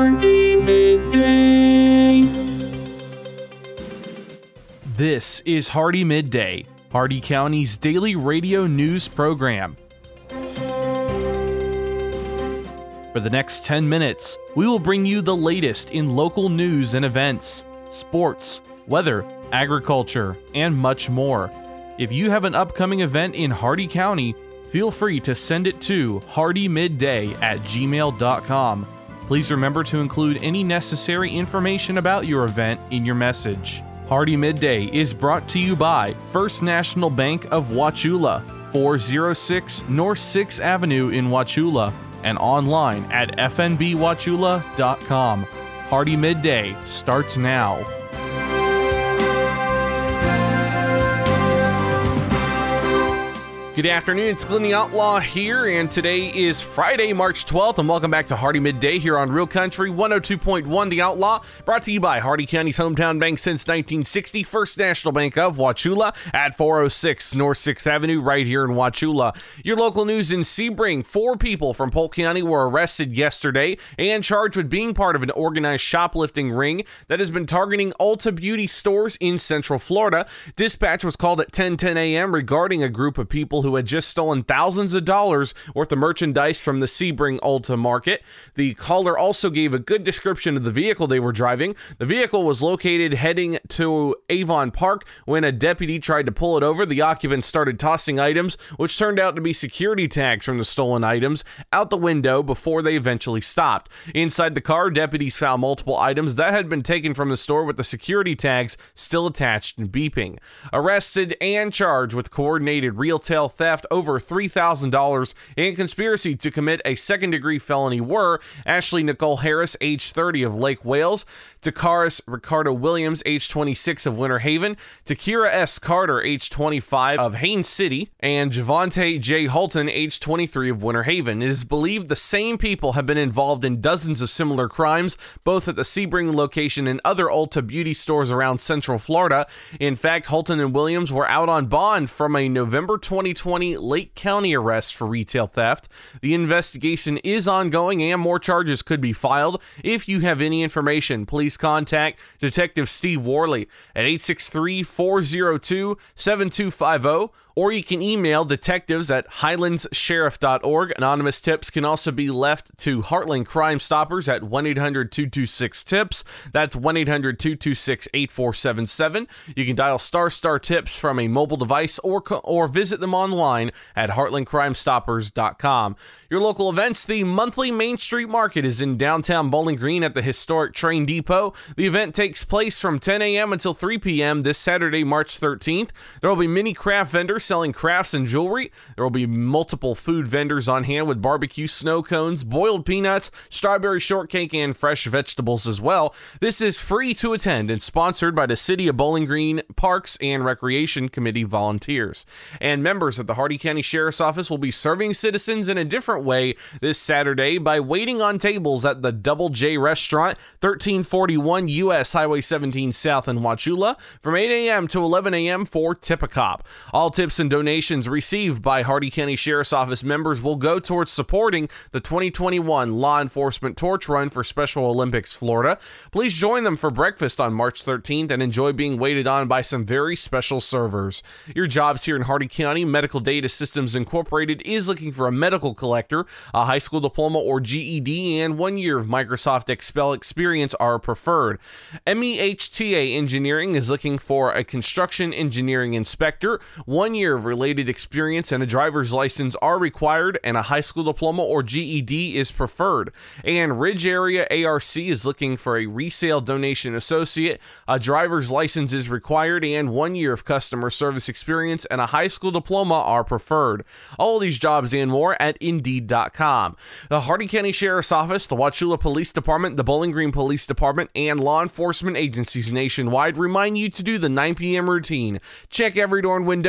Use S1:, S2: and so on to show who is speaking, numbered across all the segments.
S1: Hardy Midday.
S2: This is Hardy Midday, Hardy County's daily radio news program. For the next 10 minutes, we will bring you the latest in local news and events, sports, weather, agriculture, and much more. If you have an upcoming event in Hardy County, feel free to send it to hardymidday@gmail.com. Please remember to include any necessary information about your event in your message. Hardy Midday is brought to you by First National Bank of Wauchula, 406 North 6th Avenue in Wauchula, and online at fnbwauchula.com. Hardy Midday starts now. Good afternoon, it's Glenn the Outlaw here, and today is Friday, March 12th, and welcome back to Hardy Midday here on Real Country 102.1 The Outlaw, brought to you by Hardy County's hometown bank since 1960, First National Bank of Wauchula at 406 North 6th Avenue right here in Wauchula. Your local news in Sebring: 4 people from Polk County were arrested yesterday and charged with being part of an organized shoplifting ring that has been targeting Ulta Beauty stores in Central Florida. Dispatch was called at 10:10 a.m. regarding a group of people who had just stolen thousands of dollars worth of merchandise from the Sebring Ulta market. The caller also gave a good description of the vehicle they were driving. The vehicle was located heading to Avon Park. When a deputy tried to pull it over, the occupants started tossing items, which turned out to be security tags from the stolen items, out the window before they eventually stopped. Inside the car, deputies found multiple items that had been taken from the store with the security tags still attached and beeping. Arrested and charged with coordinated retail theft over $3,000 and conspiracy to commit a second-degree felony were Ashley Nicole Harris, age 30, of Lake Wales; Takaris Ricardo Williams, age 26, of Winter Haven; Takira S. Carter, age 25, of Haines City; and Javante J. Holton, age 23, of Winter Haven. It is believed the same people have been involved in dozens of similar crimes, both at the Sebring location and other Ulta Beauty stores around Central Florida. In fact, Holton and Williams were out on bond from a November 2020 Lake County arrest for retail theft. The investigation is ongoing and more charges could be filed. If you have any information, please contact Detective Steve Worley at 863-402-7250, or you can email detectives at highlandssheriff.org. Anonymous tips can also be left to Heartland Crime Stoppers at 1-800-226-TIPS. That's 1-800-226-8477. You can dial ** tips from a mobile device or visit them online at heartlandcrimestoppers.com. Your local events: the monthly Main Street Market is in downtown Bowling Green at the historic train depot. The event takes place from 10 a.m. until 3 p.m. this Saturday, March 13th. There will be many craft vendors selling crafts and jewelry. There will be multiple food vendors on hand with barbecue, snow cones, boiled peanuts, strawberry shortcake, and fresh vegetables as well. This is free to attend and sponsored by the City of Bowling Green Parks and Recreation Committee volunteers. And members of the Hardy County Sheriff's Office will be serving citizens in a different way this Saturday by waiting on tables at the Double J Restaurant, 1341 U.S. Highway 17 South in Wauchula, from 8 a.m. to 11 a.m. for Tip-A-Cop. All tips and donations received by Hardy County Sheriff's Office members will go towards supporting the 2021 Law Enforcement Torch Run for Special Olympics Florida. Please join them for breakfast on March 13th and enjoy being waited on by some very special servers. Your jobs here in Hardy County: Medical Data Systems Incorporated is looking for a medical collector. A high school diploma or GED and 1 year of Microsoft Excel experience are preferred. MEHTA Engineering is looking for a construction engineering inspector. 1 year of related experience and a driver's license are required, and a high school diploma or GED is preferred. And Ridge Area ARC is looking for a resale donation associate. A driver's license is required, and 1 year of customer service experience and a high school diploma are preferred. All these jobs and more at Indeed.com. The Hardy County Sheriff's Office, the Wauchula Police Department, the Bowling Green Police Department, and law enforcement agencies nationwide remind you to do the 9 p.m. routine. Check every door and window in your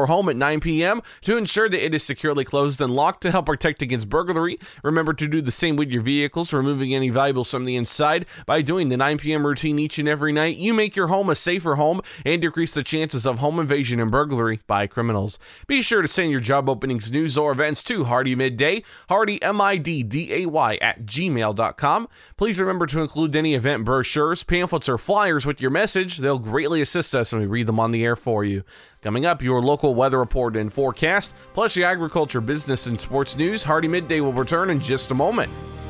S2: your home at 9 p.m. to ensure that it is securely closed and locked to help protect against burglary. Remember to do the same with your vehicles, removing any valuables from the inside. By doing the 9 p.m. routine each and every night, you make your home a safer home and decrease the chances of home invasion and burglary by criminals. Be sure to send your job openings, news, or events to Hardy Midday, Hardy, MIDDAY, at gmail.com. Please remember to include any event brochures, pamphlets, or flyers with your message. They'll greatly assist us when we read them on the air for you. Coming up, your local weather report and forecast, plus your agriculture, business, and sports news. Hardy Midday will return in just a moment.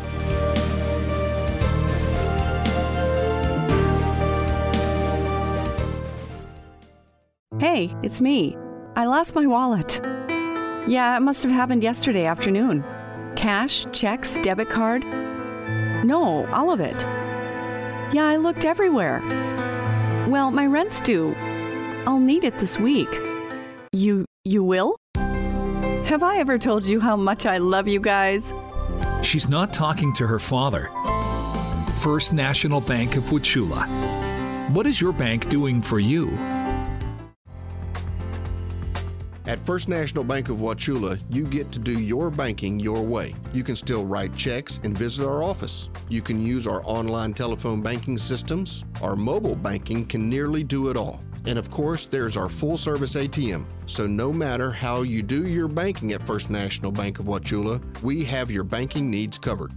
S3: Hey, it's me. I lost my wallet. Yeah, it must have happened yesterday afternoon. Cash, checks, debit card. No, all of it. Yeah, I looked everywhere. Well, my rent's due. I'll need it this week. You will? Have I ever told you how much I love you guys?
S4: She's not talking to her father. First National Bank of Wauchula. What is your bank doing for you?
S5: At First National Bank of Wauchula, you get to do your banking your way. You can still write checks and visit our office. You can use our online telephone banking systems. Our mobile banking can nearly do it all. And of course, there's our full-service ATM. So no matter how you do your banking at First National Bank of Wauchula, we have your banking needs covered.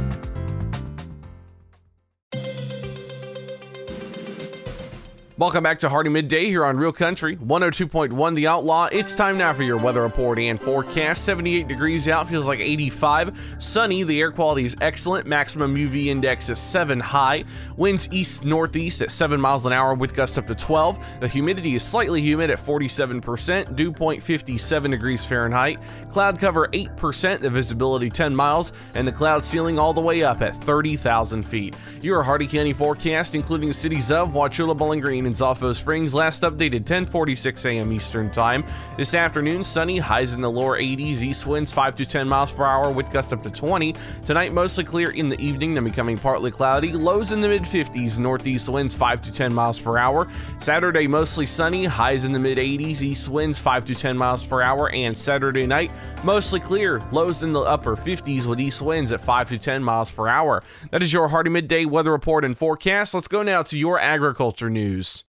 S2: Welcome back to Hardy Midday here on Real Country 102.1 The Outlaw. It's time now for your weather report and forecast. 78 degrees out, feels like 85. Sunny, the air quality is excellent. Maximum UV index is 7 high. Winds east-northeast at 7 miles an hour with gusts up to 12. The humidity is slightly humid at 47%. Dew point 57 degrees Fahrenheit. Cloud cover 8%. The visibility 10 miles. And the cloud ceiling all the way up at 30,000 feet. Your Hardy County forecast, including the cities of Wauchula, Bowling Green, and Zolfo Springs, last updated 10:46 a.m. Eastern Time. This afternoon, sunny, highs in the lower 80s, east winds 5 to 10 miles per hour with gusts up to 20. Tonight, mostly clear in the evening, then becoming partly cloudy, lows in the mid-50s, northeast winds 5 to 10 miles per hour. Saturday, mostly sunny, highs in the mid-80s, east winds 5 to 10 miles per hour, and Saturday night, mostly clear, lows in the upper 50s with east winds at 5 to 10 miles per hour. That is your Hardy Midday weather report and forecast. Let's go now to your agriculture news.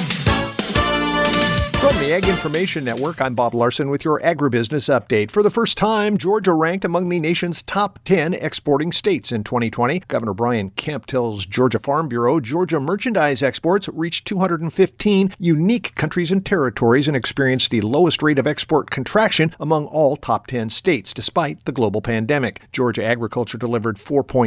S6: From the Ag Information Network, I'm Bob Larson with your agribusiness update. For the first time, Georgia ranked among the nation's top 10 exporting states in 2020. Governor Brian Kemp tells Georgia Farm Bureau Georgia merchandise exports reached 215 unique countries and territories and experienced the lowest rate of export contraction among all top 10 states, despite the global pandemic. Georgia agriculture delivered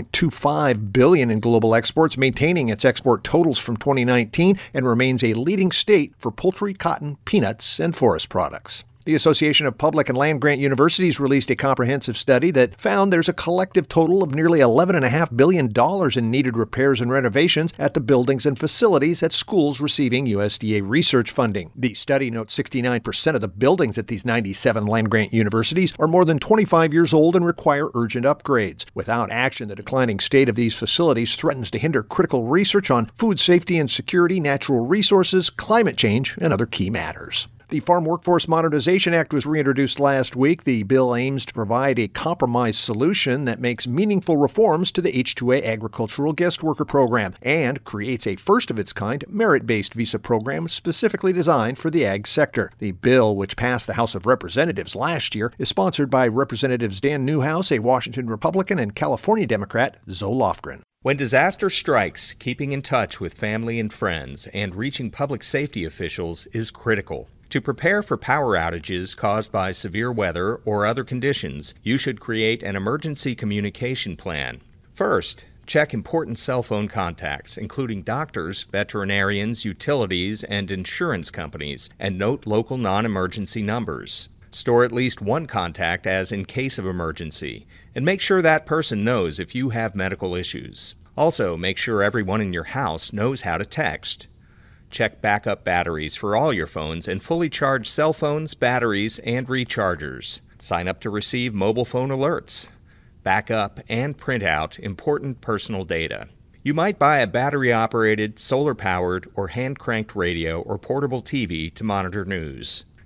S6: $4.25 billion in global exports, maintaining its export totals from 2019, and remains a leading state for poultry, cotton, peanuts, and forest products. The Association of Public and Land-Grant Universities released a comprehensive study that found there's a collective total of nearly $11.5 billion in needed repairs and renovations at the buildings and facilities at schools receiving USDA research funding. The study notes 69% of the buildings at these 97 land-grant universities are more than 25 years old and require urgent upgrades. Without action, the declining state of these facilities threatens to hinder critical research on food safety and security, natural resources, climate change, and other key matters. The Farm Workforce Modernization Act was reintroduced last week. The bill aims to provide a compromise solution that makes meaningful reforms to the H-2A Agricultural Guest Worker Program and creates a first-of-its-kind merit-based visa program specifically designed for the ag sector. The bill, which passed the House of Representatives last year, is sponsored by Representatives Dan Newhouse, a Washington Republican, and California Democrat Zoe Lofgren.
S7: When disaster strikes, keeping in touch with family and friends and reaching public safety officials is critical. To prepare for power outages caused by severe weather or other conditions, you should create an emergency communication plan. First, check important cell phone contacts, including doctors, veterinarians, utilities, and insurance companies, and note local non-emergency numbers. Store at least one contact as in case of emergency, and make sure that person knows if you have medical issues. Also, make sure everyone in your house knows how to text. Check backup batteries for all your phones and fully charge cell phones, batteries, and rechargers. Sign up to receive mobile phone alerts. Back up and print out important personal data. You might buy a battery-operated, solar-powered, or hand-cranked radio or portable TV to monitor news.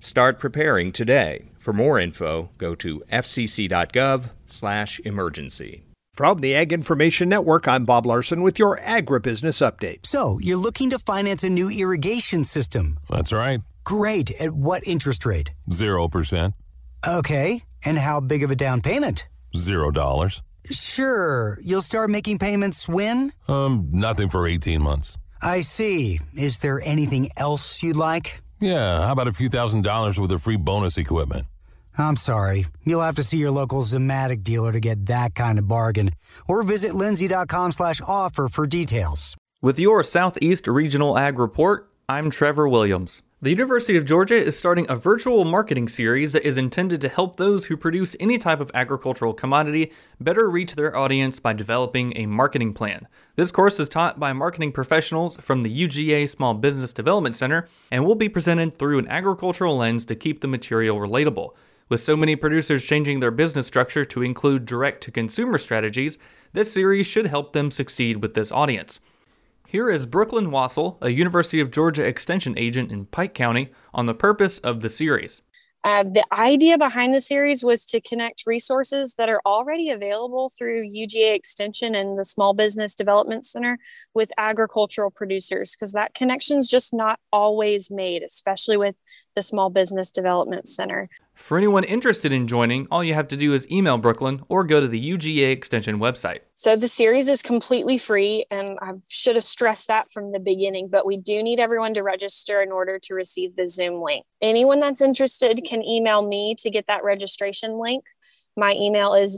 S7: Start preparing today. For more info, go to fcc.gov/emergency.
S6: From the Ag Information Network, I'm Bob Larson with your agribusiness update.
S8: So, you're looking to finance a new irrigation system?
S9: That's right.
S8: Great. At what interest rate?
S9: 0%.
S8: Okay. And how big of a down payment?
S9: $0.
S8: Sure. You'll start making payments when?
S9: Nothing for 18 months.
S8: I see. Is there anything else you'd like?
S9: Yeah, how about a few $1,000s with a free bonus equipment?
S8: I'm sorry. You'll have to see your local Zematic dealer to get that kind of bargain. Or visit lindsay.com/offer for details.
S10: With your Southeast Regional Ag Report, I'm Trevor Williams. The University of Georgia is starting a virtual marketing series that is intended to help those who produce any type of agricultural commodity better reach their audience by developing a marketing plan. This course is taught by marketing professionals from the UGA Small Business Development Center and will be presented through an agricultural lens to keep the material relatable. With so many producers changing their business structure to include direct-to-consumer strategies, this series should help them succeed with this audience. Here is Brooklyn Wassel, a University of Georgia Extension agent in Pike County, on the purpose of the series.
S11: The idea behind the series was to connect resources that are already available through UGA Extension and the Small Business Development Center with agricultural producers, because that connection's just not always made, especially with the Small Business Development Center.
S10: For anyone interested in joining, all you have to do is email Brooklyn or go to the UGA Extension website.
S11: So the series is completely free, and I should have stressed that from the beginning, but we do need everyone to register in order to receive the Zoom link. Anyone that's interested can email me to get that registration link. My email is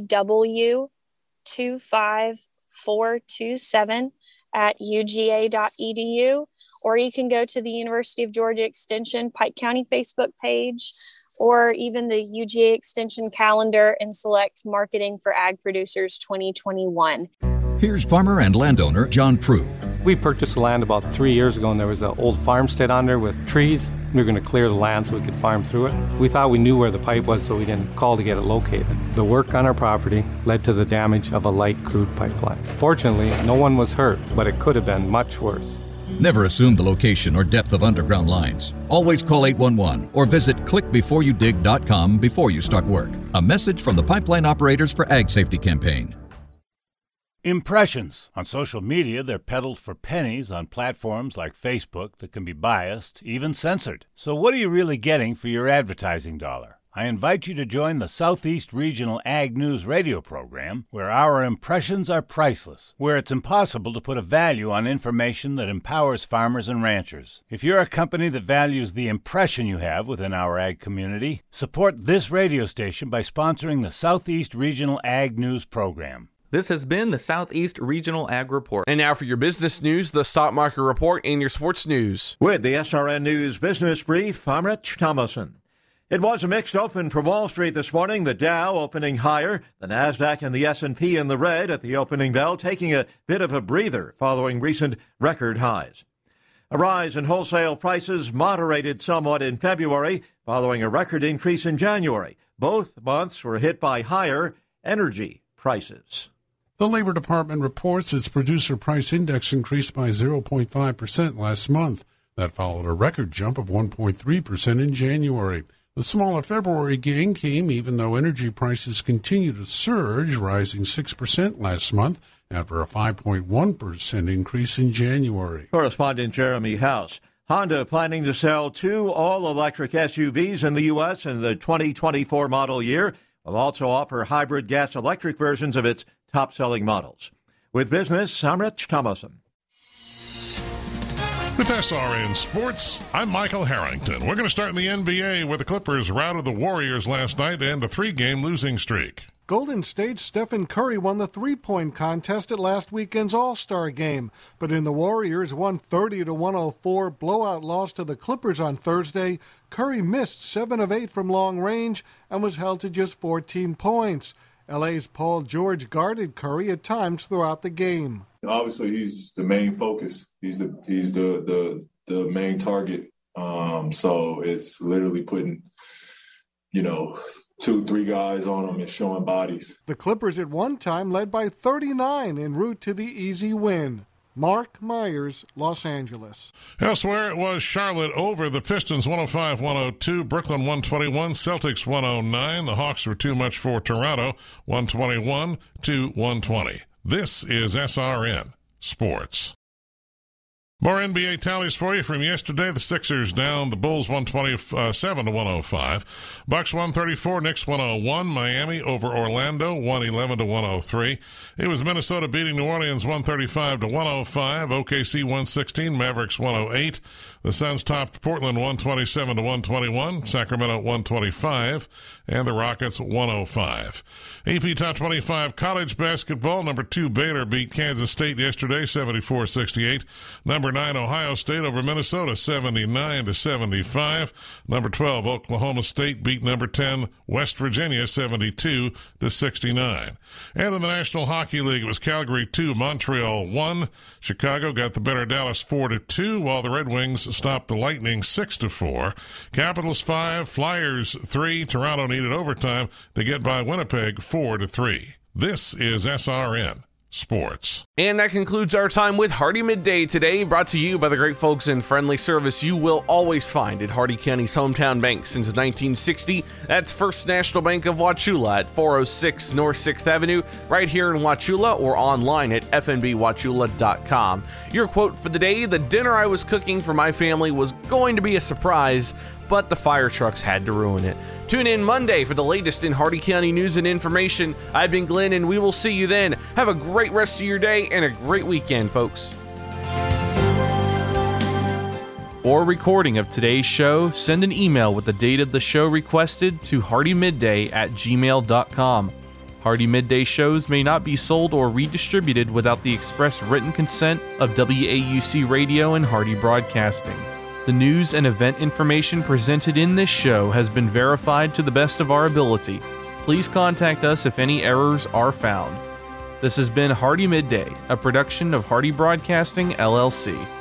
S11: bw25427@uga.edu, or you can go to the University of Georgia Extension Pike County Facebook page, or even the UGA Extension calendar and select Marketing for Ag Producers 2021.
S12: Here's farmer and landowner John Prue.
S13: We purchased the land about 3 years ago, and there was an old farmstead on there with trees. We were going to clear the land so we could farm through it. We thought we knew where the pipe was, so we didn't call to get it located. The work on our property led to the damage of a light crude pipeline. Fortunately, no one was hurt, but it could have been much worse.
S12: Never assume the location or depth of underground lines. Always call 811 or visit clickbeforeyoudig.com before you start work. A message from the Pipeline Operators for Ag Safety campaign.
S14: Impressions. On social media, they're peddled for pennies on platforms like Facebook that can be biased, even censored. So what are you really getting for your advertising dollar? I invite you to join the Southeast Regional Ag News radio program, where our impressions are priceless, where it's impossible to put a value on information that empowers farmers and ranchers. If you're a company that values the impression you have within our ag community, support this radio station by sponsoring the Southeast Regional Ag News program.
S10: This has been the Southeast Regional Ag Report.
S2: And now for your business news, the stock market report, and your sports news.
S15: With the SRN News Business Brief, I'm Rich Thomason. It was a mixed open for Wall Street this morning. The Dow opening higher, the Nasdaq and the S&P in the red at the opening bell, taking a bit of a breather following recent record highs. A rise in wholesale prices moderated somewhat in February following a record increase in January. Both months were hit by higher energy prices.
S16: The Labor Department reports its producer price index increased by 0.5% last month. That followed a record jump of 1.3% in January. The smaller February gain came even though energy prices continue to surge, rising 6% last month after a 5.1% increase in January.
S15: Correspondent Jeremy House. Honda planning to sell 2 all-electric SUVs in the U.S. in the 2024 model year. Will also offer hybrid gas-electric versions of its top-selling models. With business, I'm Rich Thomason.
S17: With SRN Sports, I'm Michael Harrington. We're going to start in the NBA, where the Clippers routed the Warriors last night and a 3-game losing streak.
S18: Golden State's Stephen Curry won the three-point contest at last weekend's All-Star game. But in the Warriors' 130-104 blowout loss to the Clippers on Thursday, Curry missed 7 of 8 from long range and was held to just 14 points. LA's Paul George guarded Curry at times throughout the game.
S19: Obviously, he's the main focus. He's the main target. So it's literally putting, 2-3 guys on him and showing bodies.
S18: The Clippers at one time led by 39 en route to the easy win. Mark Myers, Los Angeles.
S17: Elsewhere, it was Charlotte over the Pistons 105-102, Brooklyn 121, Celtics 109. The Hawks were too much for Toronto 121-120. This is SRN Sports. More NBA tallies for you from yesterday. The Sixers down the Bulls 127-105. Bucks 134, Knicks 101. Miami over Orlando 111-103. It was Minnesota beating New Orleans 135-105. OKC 116, Mavericks 108. The Suns topped Portland 127-121. Sacramento 125. And the Rockets 105. AP Top 25 college basketball. Number 2 Baylor beat Kansas State yesterday 74-68. Number 9 Ohio State over Minnesota 79-75. Number 12 Oklahoma State beat number 10 West Virginia 72-69. And in the National Hockey League, it was Calgary 2, Montreal 1. Chicago got the better Dallas 4-2, while the Red Wings stopped the Lightning 6-4. Capitals 5, Flyers 3. Toronto needed overtime to get by Winnipeg 4-3. This is SRN Sports.
S2: And that concludes our time with Hardee Midday today, brought to you by the great folks in friendly service you will always find at Hardee County's hometown bank since 1960. That's First National Bank of Wauchula at 406 North 6th Avenue, right here in Wauchula, or online at fnbwauchula.com. Your quote for the day: the dinner I was cooking for my family was going to be a surprise, but the fire trucks had to ruin it. Tune in Monday for the latest in Hardee County news and information. I've been Glenn, and we will see you then. Have a great rest of your day and a great weekend, folks. For a recording of today's show, send an email with the date of the show requested to hardeemidday@gmail.com. Hardee Midday shows may not be sold or redistributed without the express written consent of WAUC Radio and Hardee Broadcasting. The news and event information presented in this show has been verified to the best of our ability. Please contact us if any errors are found. This has been Hardee Midday, a production of Hardee Broadcasting, LLC.